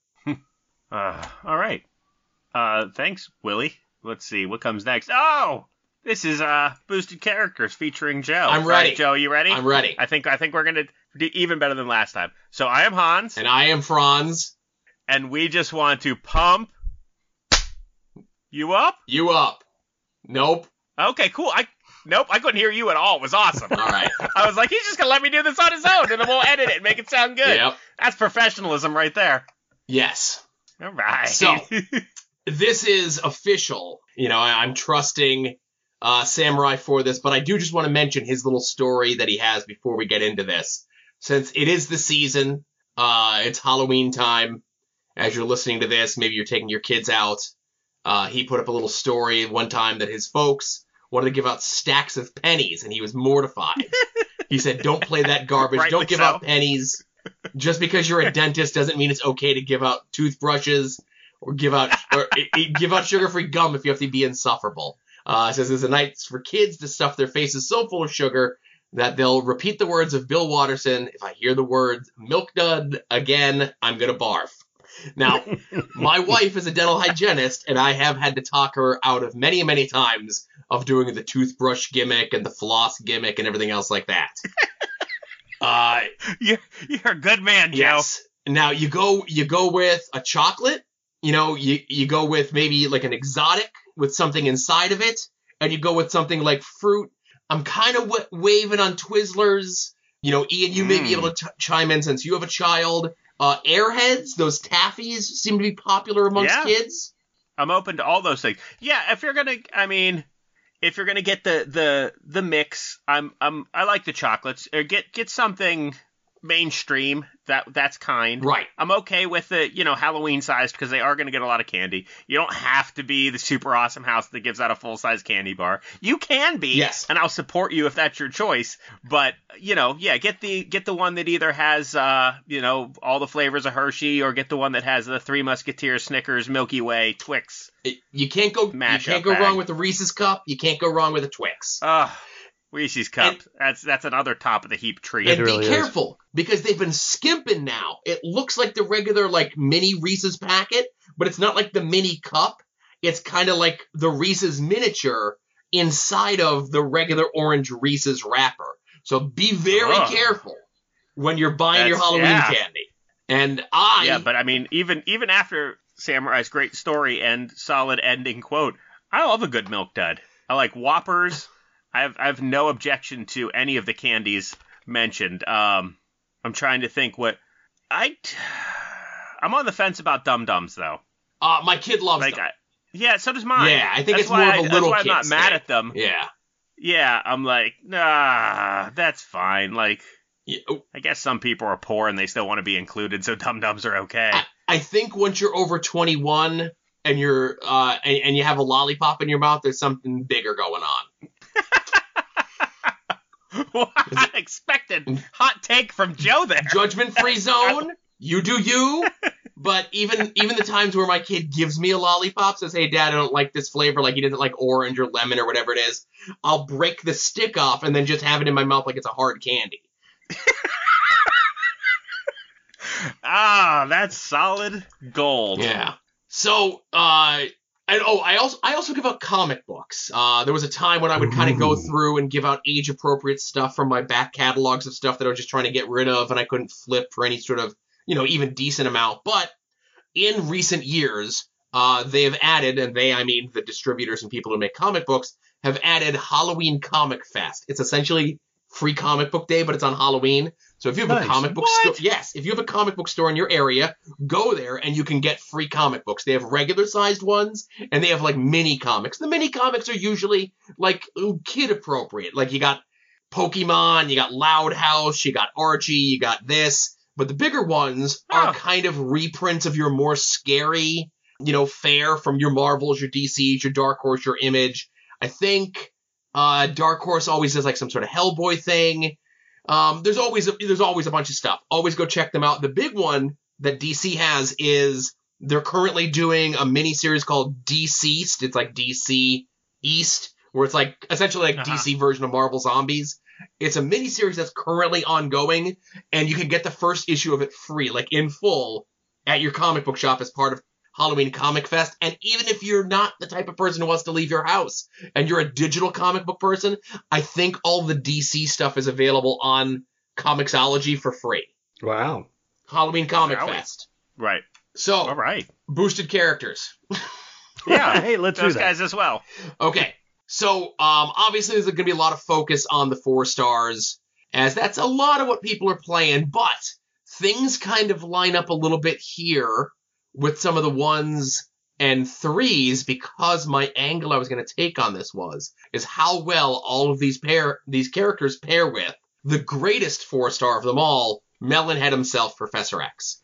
Uh, all right. Uh, thanks, Willie. Let's see what comes next. Oh, this is uh boosted characters featuring Joe. I'm All ready. right, Joe, you ready? I'm ready. I think I think we're gonna do even better than last time. So I am Hans, And I am Franz. and we just want to pump you up. You up? Nope. Okay, cool. I nope, I couldn't hear you at all. It was awesome. All right. I was like, he's just gonna let me do this on his own, and then we'll edit it and make it sound good. Yep. That's professionalism right there. Yes. All right. So- This is official. You know, I, I'm trusting uh, Samurai for this, but I do just want to mention his little story that he has before we get into this. since it is the season, uh, it's Halloween time. As you're listening to this, maybe you're taking your kids out. Uh, he put up a little story one time that his folks wanted to give out stacks of pennies, and he was mortified. He said, don't play that garbage. Rightly Don't give so. out pennies. Just because you're a dentist doesn't mean it's okay to give out toothbrushes or give out or give out sugar-free gum if you have to be insufferable. Uh, it says there's a night for kids to stuff their faces so full of sugar that they'll repeat the words of Bill Watterson. If I hear the words milk dud again, I'm going to barf. Now, my wife is a dental hygienist, and I have had to talk her out of many, many times of doing the toothbrush gimmick and the floss gimmick and everything else like that. uh, You're, you're a good man, Joe. yes. Now, you go you go with a chocolate. You know, you, you go with maybe like an exotic with something inside of it, and you go with something like fruit. I'm kind of w- waving on Twizzlers. You know, Ian, you may be able to ch- chime in since you have a child. Uh, Airheads, those taffies seem to be popular amongst Yeah. kids. I'm open to all those things. Yeah, if you're gonna, I mean, if you're gonna get the the the mix, I'm I'm I like the chocolates. Or get get something mainstream that that's kind. Right. I'm okay with the you know Halloween sized because they are gonna get a lot of candy. You don't have to be the super awesome house that gives out a full size candy bar. You can be. Yes. And I'll support you if that's your choice. But you know, yeah, get the get the one that either has uh you know all the flavors of Hershey, or get the one that has the Three Musketeers, Snickers, Milky Way, Twix. It- you can't go you Mashup can't go bag. wrong with the Reese's Cup. You can't go wrong with a Twix. Ugh, Reese's Cup. And- that's that's another top of the heap treat. And It really be is. careful, because they've been skimping now. It looks like the regular, like, mini Reese's packet, but it's not like the mini cup. It's kind of like the Reese's miniature inside of the regular orange Reese's wrapper. So be very Ugh. careful when you're buying your That's- Halloween yeah. candy. And I... Yeah, but I mean, even even after Samurai's great story and solid ending quote, I love a good milk dud. I like Whoppers. I have I have no objection to any of the candies mentioned. Um, I'm trying to think what I. I'm on the fence about Dum Dums though. Uh, my kid loves Like, them. I, yeah, so does mine. Yeah, I think That's it's why more of a I- little That's why I'm not kid's mad thing. at them. Yeah. Yeah, I'm like, nah, that's fine. Like, Yeah. I guess some people are poor and they still want to be included, so Dum Dums are okay. I, I think once you're over twenty-one and you're uh and, and you have a lollipop in your mouth, there's something bigger going on. Unexpected hot take from Joe there. Judgment free zone. You do you. But even even the times where my kid gives me a lollipop, says, "Hey, Dad, I don't like this flavor," like he doesn't like orange or lemon or whatever it is, I'll break the stick off and then just have it in my mouth like it's a hard candy. Ah, that's solid gold. Yeah. So, uh, and oh, I also I also give out comic books. Uh, there was a time when I would kind of go Ooh. through and give out age appropriate stuff from my back catalogs of stuff that I was just trying to get rid of, and I couldn't flip for any sort of, you know, even decent amount. But in recent years, uh, they have added, and they, I mean the distributors and people who make comic books, have added Halloween Comic Fest. It's essentially free comic book day, but it's on Halloween. So if you have Nice. a comic book store, yes, if you have a comic book store in your area, go there and you can get free comic books. They have regular sized ones and they have like mini comics. The mini comics are usually like kid appropriate. Like you got Pokemon, you got Loud House, you got Archie, you got this. But the bigger ones are Oh. kind of reprints of your more scary, you know, fare from your Marvels, your D Cs, your Dark Horse, your Image. I think uh, Dark Horse always does like some sort of Hellboy thing. Um, there's always a, there's always a bunch of stuff. Always go check them out. The big one that D C has is they're currently doing a mini series called DCeased. It's like D C East, where it's like essentially like Uh-huh. D C version of Marvel Zombies. It's a mini series that's currently ongoing, and you can get the first issue of it free, like in full, at your comic book shop as part of Halloween Comic Fest. And even if you're not the type of person who wants to leave your house and you're a digital comic book person, I think all the D C stuff is available on Comixology for free. Wow. Halloween Comic Wowie. Fest. Right. So, All right. boosted characters. Yeah. Hey, let's Those do that. guys as well. Okay. So, um, obviously there's going to be a lot of focus on the four stars, as that's a lot of what people are playing, but things kind of line up a little bit here with some of the ones and threes, because my angle I was going to take on this was, is how well all of these pair, these characters pair with the greatest four-star of them all, Melonhead himself, Professor X.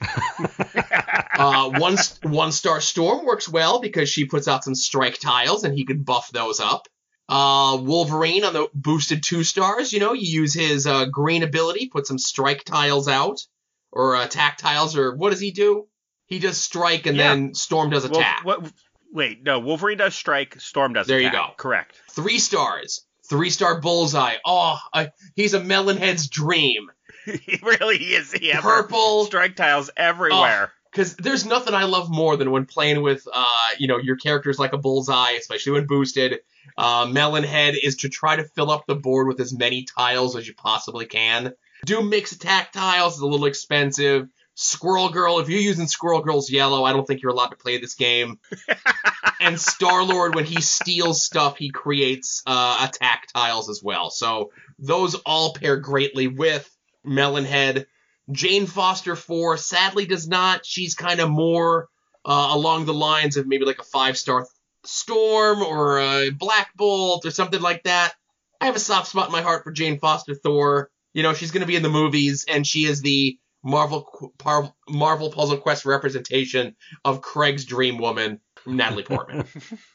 uh, one, one-star Storm works well because she puts out some strike tiles and he can buff those up. Uh, Wolverine on the boosted two stars, you know, you use his uh, green ability, put some strike tiles out, or attack tiles, or what does he do? He does strike and yeah. then Storm does attack. Well, what, wait, no, Wolverine does strike, Storm does there attack. There you go. Correct. Three stars. Three-star Bullseye. Oh, uh, he's a Melonhead's dream. He really is. He Purple. Strike tiles everywhere. Because oh, there's nothing I love more than when playing with, uh, you know, your characters like a Bullseye, especially when boosted. Uh, Melonhead is to try to fill up the board with as many tiles as you possibly can. Do mix attack tiles. It's a little expensive. Squirrel Girl, if you're using Squirrel Girl's yellow, I don't think you're allowed to play this game. And Star-Lord, when he steals stuff, he creates uh, attack tiles as well. So those all pair greatly with Melonhead. Jane Foster four sadly does not. She's kind of more uh, along the lines of maybe like a five-star Storm or a Black Bolt or something like that. I have a soft spot in my heart for Jane Foster Thor. You know, she's going to be in the movies, and she is the Marvel Marvel Puzzle Quest representation of Craig's dream woman, Natalie Portman.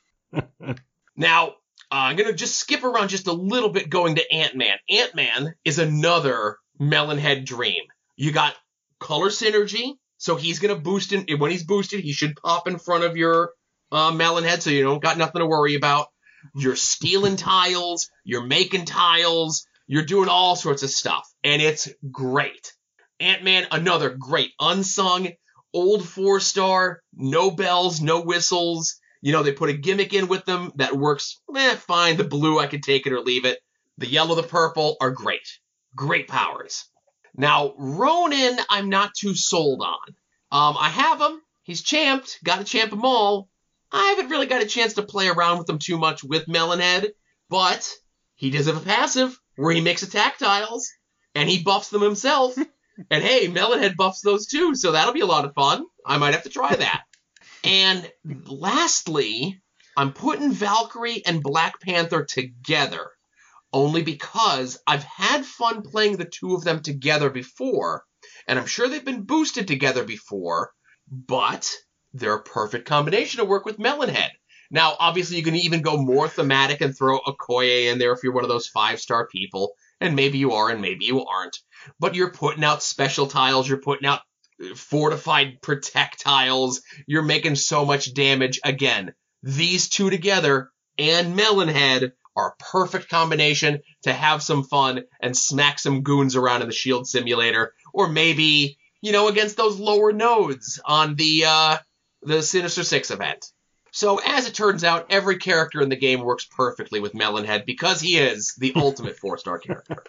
Now, uh, I'm going to just skip around just a little bit going to Ant-Man. Ant-Man is another Melonhead dream. You got color synergy, so he's going to boost in. When he's boosted, he should pop in front of your uh, Melonhead, so you don't got nothing to worry about. You're stealing tiles, you're making tiles, you're doing all sorts of stuff, and it's great. Ant-Man, another great unsung, old four-star, no bells, no whistles. You know, they put a gimmick in with them that works, eh, fine. The blue, I could take it or leave it. The yellow, the purple are great. Great powers. Now, Ronan, I'm not too sold on. Um, I have him. He's champed. Got to champ them all. I haven't really got a chance to play around with him too much with Melonhead, but he does have a passive where he makes attack tiles, and he buffs them himself. And hey, Melonhead buffs those too, so that'll be a lot of fun. I might have to try that. And lastly, I'm putting Valkyrie and Black Panther together, only because I've had fun playing the two of them together before, and I'm sure they've been boosted together before, but they're a perfect combination to work with Melonhead. Now, obviously, you can even go more thematic and throw Okoye in there if you're one of those five-star people, and maybe you are and maybe you aren't. But you're putting out special tiles, you're putting out fortified protect tiles, you're making so much damage. Again, these two together and Melonhead are a perfect combination to have some fun and smack some goons around in the Shield Simulator, or maybe, you know, against those lower nodes on the uh, the Sinister Six event. So, as it turns out, every character in the game works perfectly with Melonhead because he is the ultimate four-star character.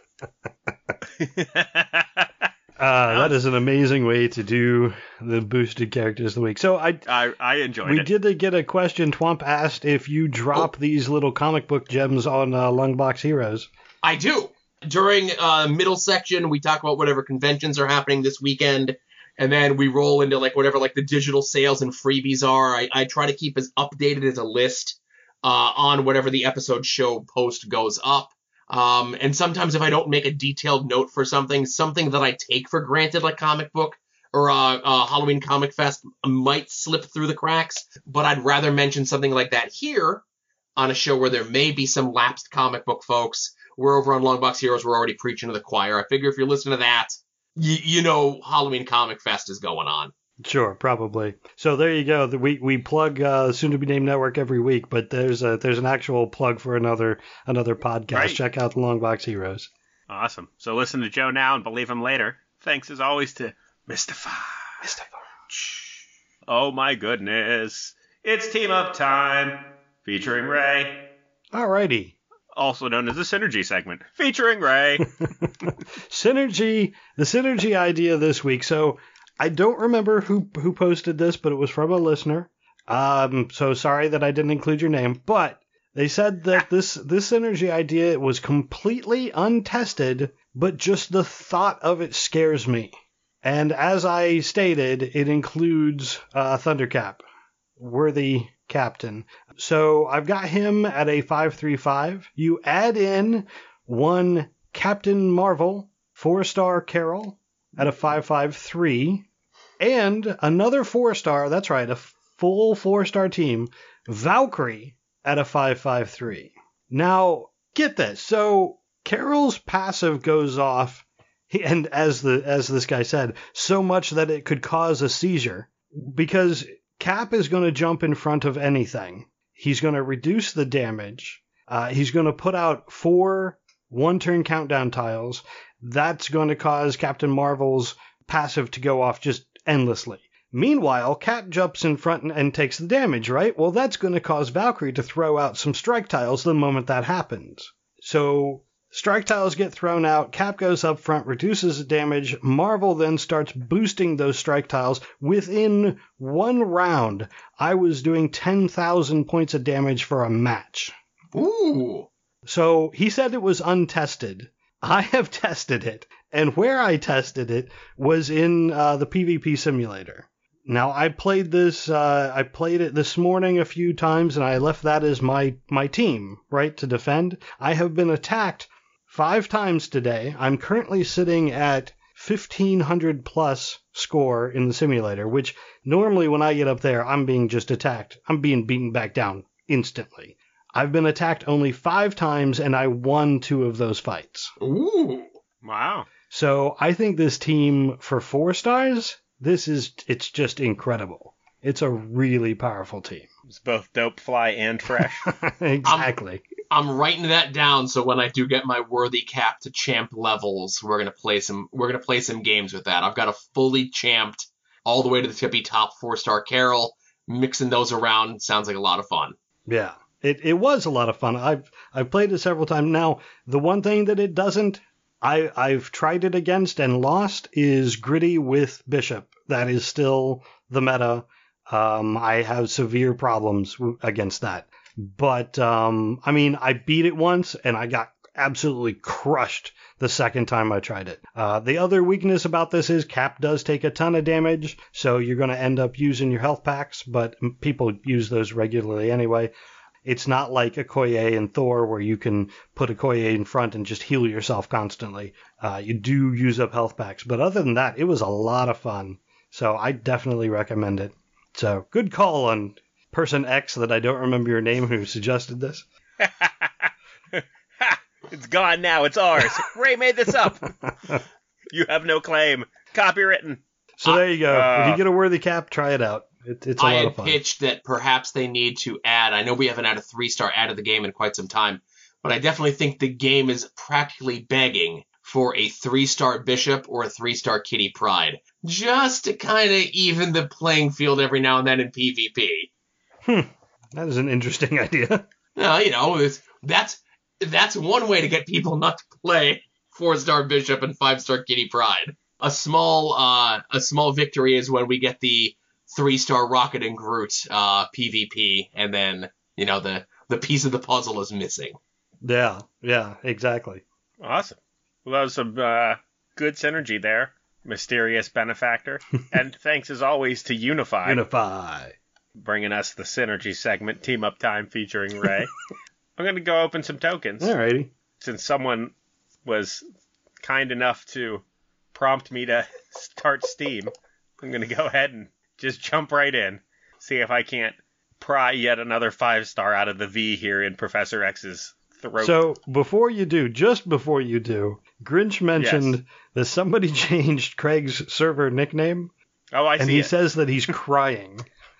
Uh, that is an amazing way to do the boosted characters of the week. So I I, I enjoyed we it. We did get a question. Twump asked if you drop oh. these little comic book gems on uh, Lungbox Heroes. I do. During uh, middle section, we talk about whatever conventions are happening this weekend, and then we roll into like whatever like the digital sales and freebies are. I, I try to keep as updated as a list uh, on whatever the episode show post goes up. Um, and sometimes if I don't make a detailed note for something, something that I take for granted, like comic book or uh, uh, Halloween Comic Fest, might slip through the cracks. But I'd rather mention something like that here on a show where there may be some lapsed comic book folks. We're over on Longbox Heroes. We're already preaching to the choir. I figure if you're listening to that, you, you know Halloween Comic Fest is going on. Sure, probably. So there you go. We we plug uh, Soon to Be Named Network every week, but there's a there's an actual plug for another another podcast. Right. Check out the Longbox Heroes. Awesome. So listen to Joe now and believe him later. Thanks as always to Mister Far. Mister Far. Oh my goodness. It's Team Up Time featuring Ray. Alrighty. Also known as the Synergy segment featuring Ray. Synergy, the Synergy idea this week. So I don't remember who who posted this, but it was from a listener. Um, so sorry that I didn't include your name, but they said that this this Synergy idea was completely untested, but just the thought of it scares me. And as I stated, it includes uh, Thundercap, worthy captain. So I've got him at a five three five. You add in one Captain Marvel, four-star Carol at a five five three, and another four-star, that's right, a full four-star team, Valkyrie at a five five three. Now, get this. So Carol's passive goes off, and as the as this guy said, so much that it could cause a seizure, because Cap is going to jump in front of anything. He's going to reduce the damage. Uh, he's going to put out four one-turn countdown tiles. That's going to cause Captain Marvel's passive to go off just endlessly. Meanwhile, Cap jumps in front and, and takes the damage, right? Well, that's going to cause Valkyrie to throw out some strike tiles the moment that happens. So strike tiles get thrown out, Cap goes up front, reduces the damage, Marvel then starts boosting those strike tiles. Within one round, I was doing ten thousand points of damage for a match. Ooh. So he said it was untested. I have tested it, and where I tested it was in uh, the PvP simulator. Now, I played this, uh, I played it this morning a few times, and I left that as my, my team, right, to defend. I have been attacked five times today. I'm currently sitting at fifteen hundred plus score in the simulator, which normally when I get up there, I'm being just attacked. I'm being beaten back down instantly. I've been attacked only five times, and I won two of those fights. Ooh. Wow. So I think this team for four stars, this is, it's just incredible. It's a really powerful team. It's both dope, fly, and fresh. Exactly. I'm, I'm writing that down so when I do get my worthy Cap to champ levels, we're gonna play some we're gonna play some games with that. I've got a fully champed all the way to the tippy top four star Carol. Mixing those around sounds like a lot of fun. Yeah. It it was a lot of fun. I've I've played it several times. Now, the one thing that it doesn't, I I've tried it against and lost, is Gritty with Bishop. That is still the meta. Um, I have severe problems w- against that. But um, I mean, I beat it once and I got absolutely crushed the second time I tried it. Uh, the other weakness about this is Cap does take a ton of damage, so you're going to end up using your health packs, but people use those regularly anyway. It's not like Okoye and Thor where you can put Okoye in front and just heal yourself constantly. Uh, you do use up health packs. But other than that, it was a lot of fun. So I definitely recommend it. So good call on person X that I don't remember your name who suggested this. It's gone now. It's ours. Ray made this up. You have no claim. Copywritten. So there you go. Uh, if you get a worthy Cap, try it out. It, it's a I lot had of fun. pitched that perhaps they need to add, I know we haven't had a three-star add to the game in quite some time, but I definitely think the game is practically begging for a three-star Bishop or a three-star Kitty Pryde, just to kind of even the playing field every now and then in PvP. Hmm. That is an interesting idea. No, you know, it's, that's that's one way to get people not to play four-star Bishop and five-star Kitty Pryde. A small uh, a small victory is when we get the three-star Rocket and Groot uh, PvP, and then, you know, the, the piece of the puzzle is missing. Yeah, yeah, exactly. Awesome. Well, that was some uh, good synergy there, mysterious benefactor. And thanks, as always, to Unify, Unify. bringing us the synergy segment, Team Up Time featuring Ray. I'm going to go open some tokens. Alrighty. Since someone was kind enough to prompt me to start Steam, I'm going to go ahead and just jump right in, see if I can't pry yet another five-star out of the V here in Professor X's throat. So before you do, just before you do, Grinch mentioned Yes. that somebody changed Craig's server nickname, oh, I and see he it. says that he's crying.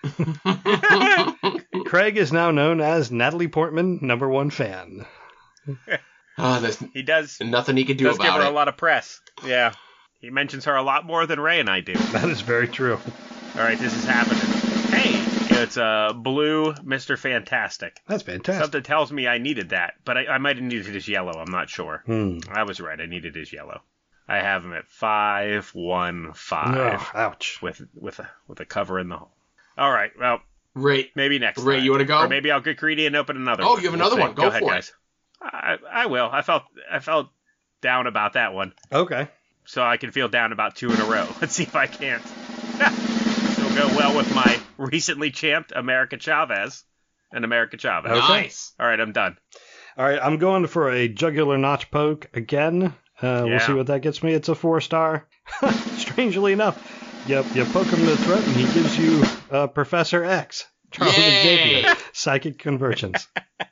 Craig is now known as Natalie Portman, number one fan. Oh, there's He does, nothing he can do does give about her it. a lot of press. Yeah. He mentions her a lot more than Ray and I do. That is very true. All right, this is happening. Hey, it's a uh, blue Mister Fantastic. That's fantastic. Something tells me I needed that, but I, I might have needed his yellow. I'm not sure. Hmm. I was right. I needed his yellow. I have him at five one five Oh, ouch. with with a with a cover in the hole. All right. Well, Ray, maybe next Ray, time. you wanna go? Or maybe I'll get greedy and open another Oh, one. you have We'll another see. one. Go ahead, for it. guys. I, I will. I felt I felt down about that one, Okay. so I can feel down about two in a row. Let's see if I can't. It'll go well with my recently champed America Chavez and America Chavez. Okay. nice. All right, I'm done. All right, I'm going for a jugular notch poke again. Uh, Yeah. We'll see what that gets me. It's a four star. Strangely enough, you, you poke him in the throat and he gives you uh, Professor X, Charles Yay! Xavier, Psychic Convergence.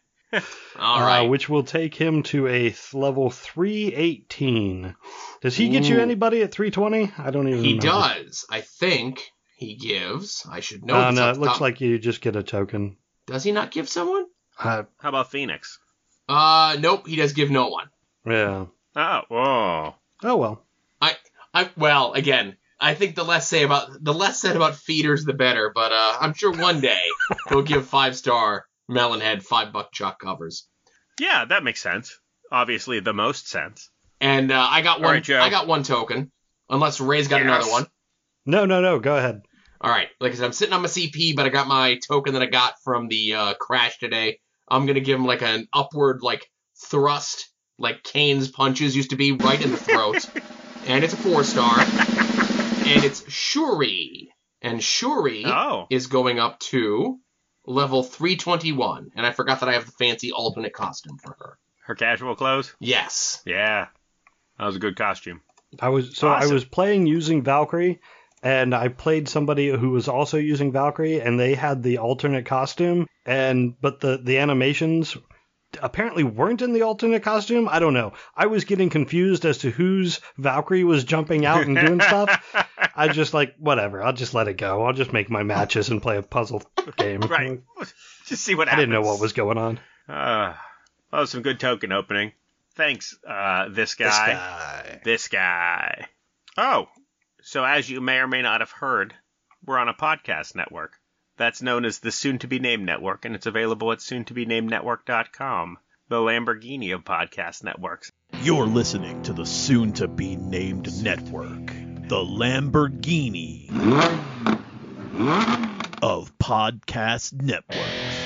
All right. Uh, which will take him to a th- level three eighteen. Does he get you Ooh. anybody at three twenty? I don't even He know. does. I think he gives. I should know. No, this no, off it the looks top. like you just get a token. Does he not give someone? Uh, How about Phoenix? Uh, nope. He does give no one. yeah. Oh, whoa. Oh, well. I, I, well, again, I think the less say about the less said about feeders, the better. But uh, I'm sure one day he'll give five star Melonhead five buck chuck covers. Yeah, that makes sense. Obviously, the most sense. And uh, I got All one. right, Joe. I got one token. Unless Ray's got Yes. another one. No, no, no. Go ahead. All right. Like I said, I'm sitting on my C P, but I got my token that I got from the uh, crash today. I'm gonna give him like an upward like thrust, like Kane's punches used to be, right in the throat. And it's a four star. And it's Shuri. And Shuri Oh. is going up to level three twenty-one. And I forgot that I have the fancy alternate costume for her. Her casual clothes? Yes. Yeah. That was a good costume. I was so Awesome. I was playing using Valkyrie, and I played somebody who was also using Valkyrie, and they had the alternate costume, and but the the animations apparently weren't in the alternate costume. I don't know. I was getting confused as to whose Valkyrie was jumping out and doing stuff. I just like whatever. I'll just let it go. I'll just make my matches and play a puzzle game. Right. Just see what I happens. didn't know what was going on. Uh, that was some good token opening. Thanks, uh, this guy. This guy. This guy. Oh, so as you may or may not have heard, we're on a podcast network. That's known as the Soon-to-be-named Network, and it's available at soon to be named network dot com, the Lamborghini of podcast networks. You're listening to the soon-to-be-named network, the Lamborghini of podcast networks.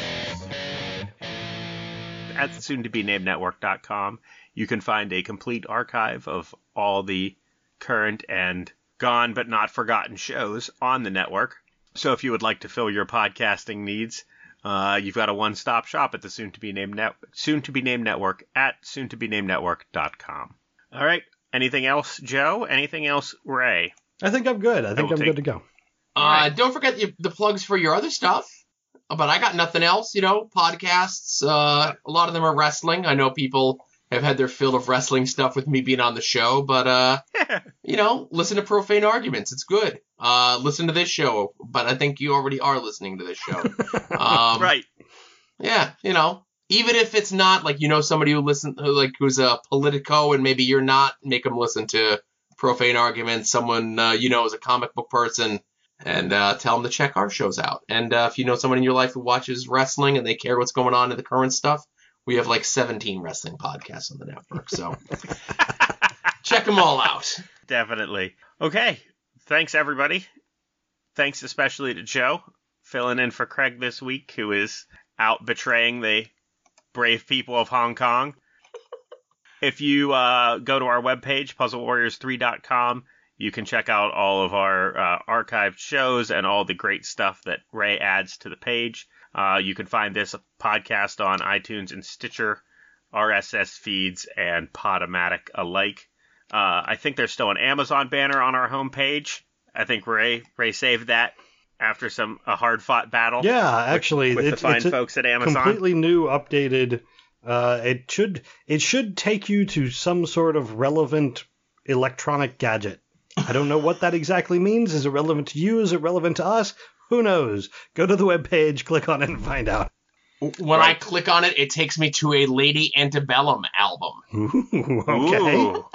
At the soon to be named network dot com, you can find a complete archive of all the current and gone but not forgotten shows on the network. So if you would like to fill your podcasting needs, uh, you've got a one-stop shop at the soon-to-be-named net- soon-to-be-named network at soon to be named network dot com. All right. Anything else, Joe? Anything else, Ray? I think I'm good. I think will I'm take- good to go. Uh, don't forget the, the plugs for your other stuff. But I got nothing else, you know, podcasts. Uh, a lot of them are wrestling. I know people have had their fill of wrestling stuff with me being on the show, but, uh, you know, listen to Profane Arguments. It's good. Uh, listen to this show, but I think you already are listening to this show. Um, Right. Yeah, you know, even if it's not like, you know, somebody who listen, who like who's a Politico and maybe you're not, make them listen to Profane Arguments. Someone, uh, you know, is a comic book person. And uh, tell them to check our shows out. And uh, if you know someone in your life who watches wrestling and they care what's going on in the current stuff, we have like seventeen wrestling podcasts on the network. So check them all out. Definitely. Okay. Thanks, everybody. Thanks especially to Joe, filling in for Craig this week, who is out betraying the brave people of Hong Kong. If you uh, go to our webpage, puzzle warriors three dot com, you can check out all of our uh, archived shows and all the great stuff that Ray adds to the page. Uh, you can find this podcast on iTunes and Stitcher, R S S feeds, and Podomatic alike. Uh, I think there's still an Amazon banner on our homepage. I think Ray Ray saved that after some a hard-fought battle. Yeah, actually, with it's, the fine it's a folks at Amazon. completely new, updated. Uh, it should it should take you to some sort of relevant electronic gadget. I don't know what that exactly means. Is it relevant to you? Is it relevant to us? Who knows? Go to the webpage, click on it, and find out. When Right. I click on it, it takes me to a Lady Antebellum album. Ooh, okay. Ooh.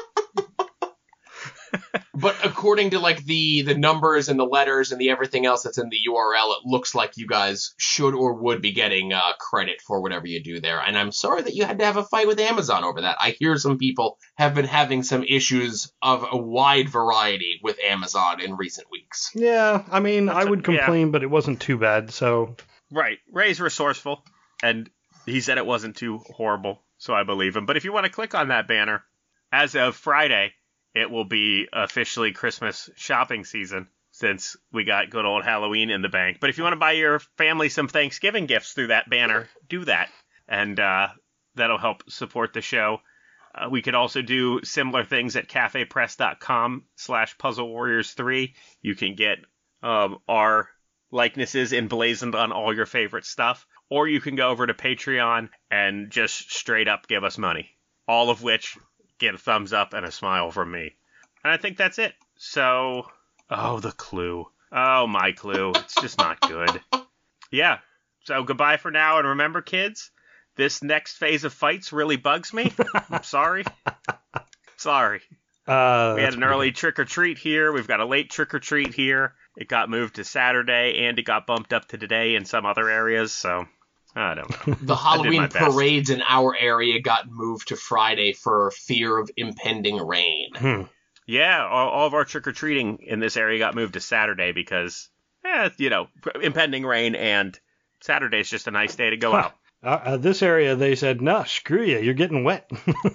But according to like the the numbers and the letters and the everything else that's in the U R L, it looks like you guys should or would be getting uh, credit for whatever you do there. And I'm sorry that you had to have a fight with Amazon over that. I hear some people have been having some issues of a wide variety with Amazon in recent weeks. Yeah, I mean, That's I a- would complain, but it wasn't too bad. So Right. Ray's resourceful, and he said it wasn't too horrible, so I believe him. But if you want to click on that banner, as of Friday, it will be officially Christmas shopping season, since we got good old Halloween in the bank. But if you want to buy your family some Thanksgiving gifts through that banner, do that. And uh, That'll help support the show. Uh, we could also do similar things at cafepress.com slash Puzzle Warriors 3. You can get um, our likenesses emblazoned on all your favorite stuff. Or you can go over to Patreon and just straight up give us money. All of which get a thumbs up and a smile from me. And I think that's it. So, oh, the clue. Oh, my clue. It's just not good. Yeah. So goodbye for now. And remember, kids, this next phase of fights really bugs me. I'm sorry. Sorry. Uh, we had an early trick-or-treat here. We've got a late trick-or-treat here. It got moved to Saturday, and it got bumped up to today in some other areas, so I don't know. The Halloween parades in our area got moved to Friday for fear of impending rain. Hmm. Yeah, all, all of our trick-or-treating in this area got moved to Saturday because, eh, you know, impending rain, and Saturday's just a nice day to go huh. out. Uh, uh, this area, they said, no, screw you, you're getting wet.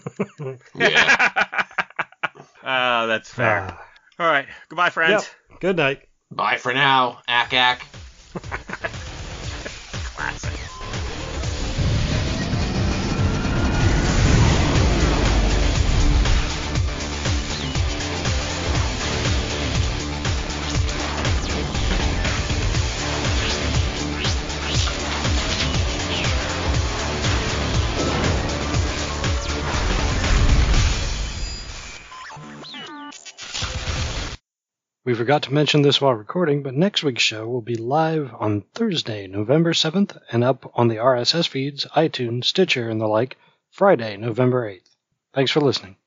Yeah. Oh, that's fair. Uh, all right, goodbye, friends. Yep. Good night. Bye for now, ack ack. Classic. We forgot to mention this while recording, but next week's show will be live on Thursday, November seventh, and up on the R S S feeds, iTunes, Stitcher, and the like, Friday, November eighth. Thanks for listening.